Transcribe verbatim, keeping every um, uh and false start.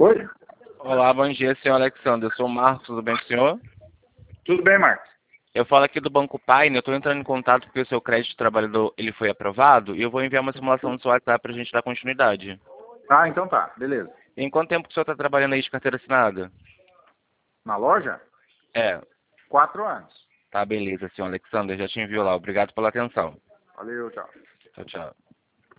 Oi? Olá, bom dia, senhor Alexandre. Eu sou o Marcos, tudo bem com o senhor? Tudo bem, Marcos? Eu falo aqui do Banco Pine, eu estou entrando em contato porque o seu crédito trabalhador ele foi aprovado e eu vou enviar uma simulação no seu WhatsApp para a gente dar continuidade. Ah, então tá, beleza. Em quanto tempo que o senhor está trabalhando aí de carteira assinada? Na loja? É, Quatro anos. tá beleza, senhor Alexandre, já te envio lá. Obrigado pela atenção. Valeu, tchau. Tchau, tchau.